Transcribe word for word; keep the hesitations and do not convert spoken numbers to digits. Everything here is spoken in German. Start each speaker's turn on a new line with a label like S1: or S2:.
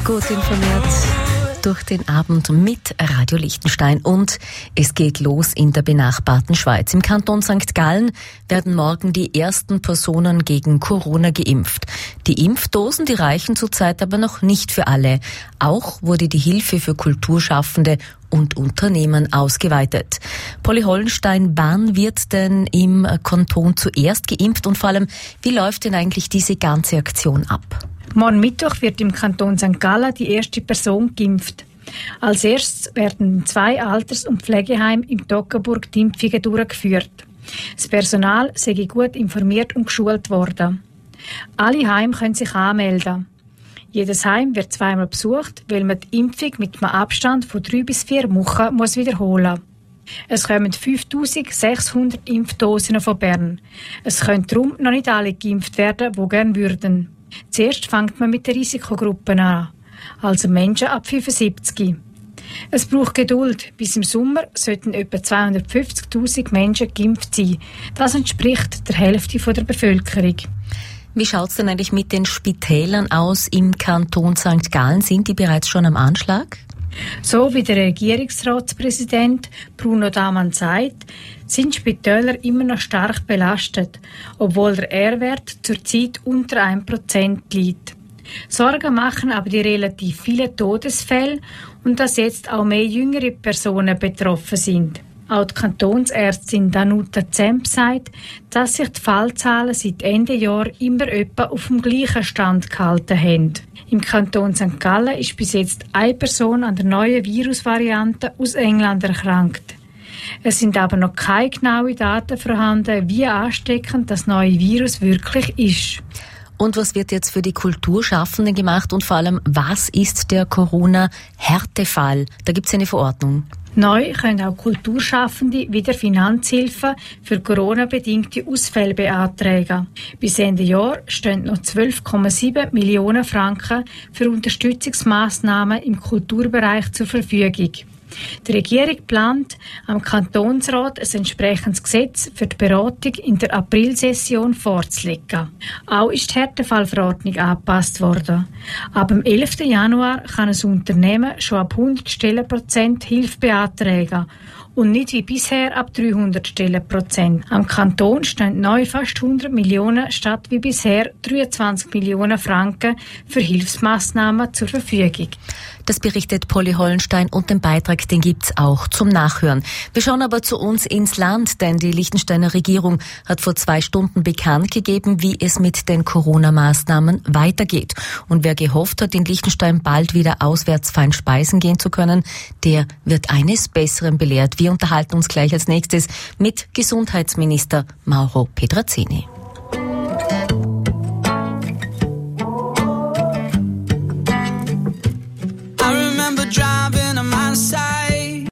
S1: Gut informiert durch den Abend mit Radio Liechtenstein. Und es geht los in der benachbarten Schweiz. Im Kanton Sankt Gallen werden morgen die ersten Personen gegen Corona geimpft. Die Impfdosen, die reichen zurzeit aber noch nicht für alle. Auch wurde die Hilfe für Kulturschaffende und Unternehmen ausgeweitet. Polly Hollenstein, wann wird denn im Kanton zuerst geimpft und vor allem, wie läuft denn eigentlich diese ganze Aktion ab?
S2: Morgen Mittwoch wird im Kanton Sankt Gallen die erste Person geimpft. Als erstes werden in zwei Alters- und Pflegeheimen im Toggenburg die Impfungen durchgeführt. Das Personal sei gut informiert und geschult worden. Alle Heime können sich anmelden. Jedes Heim wird zweimal besucht, weil man die Impfung mit einem Abstand von drei bis vier Wochen muss wiederholen muss. Es kommen fünftausendsechshundert Impfdosen von Bern. Es können darum noch nicht alle geimpft werden, die gerne würden. Zuerst fängt man mit den Risikogruppen an, also Menschen ab fünfundsiebzig. Es braucht Geduld. Bis im Sommer sollten etwa zweihundertfünfzigtausend Menschen geimpft sein. Das entspricht der Hälfte der Bevölkerung.
S1: Wie schaut es denn eigentlich mit den Spitälern aus im Kanton Sankt Gallen? Sind die bereits schon am Anschlag?
S2: So wie der Regierungsratspräsident Bruno Damann sagt, sind Spitäler immer noch stark belastet, obwohl der R-Wert zurzeit unter ein Prozent liegt. Sorgen machen aber die relativ vielen Todesfälle und dass jetzt auch mehr jüngere Personen betroffen sind. Auch die Kantonsärztin Danuta Zemp sagt, dass sich die Fallzahlen seit Ende Jahr immer etwa auf dem gleichen Stand gehalten haben. Im Kanton Sankt Gallen ist bis jetzt eine Person an der neuen Virusvariante aus England erkrankt. Es sind aber noch keine genauen Daten vorhanden, wie ansteckend das neue Virus wirklich ist.
S1: Und was wird jetzt für die Kulturschaffenden gemacht und vor allem, was ist der Corona-Härtefall? Da gibt es eine Verordnung.
S2: Neu können auch Kulturschaffende wieder Finanzhilfen für Corona-bedingte Ausfälle beantragen. Bis Ende Jahr stehen noch zwölf Komma sieben Millionen Franken für Unterstützungsmaßnahmen im Kulturbereich zur Verfügung. Die Regierung plant, am Kantonsrat ein entsprechendes Gesetz für die Beratung in der Aprilsession vorzulegen. Auch ist die Härtefallverordnung angepasst worden. Ab dem elften Januar kann ein Unternehmen schon ab hundert Stellenprozent Hilfe beantragen und nicht wie bisher ab dreihundert Stellenprozent. Am Kanton stehen neu fast hundert Millionen statt wie bisher dreiundzwanzig Millionen Franken für Hilfsmaßnahmen zur Verfügung.
S1: Das berichtet Polly Hollenstein und den Beitrag, den gibt's auch zum Nachhören. Wir schauen aber zu uns ins Land, denn die Liechtensteiner Regierung hat vor zwei Stunden bekannt gegeben, wie es mit den Corona-Maßnahmen weitergeht. Und wer gehofft hat, in Liechtenstein bald wieder auswärts fein speisen gehen zu können, der wird eines Besseren belehrt. Wir unterhalten uns gleich als nächstes mit Gesundheitsminister Mauro Petrazzini.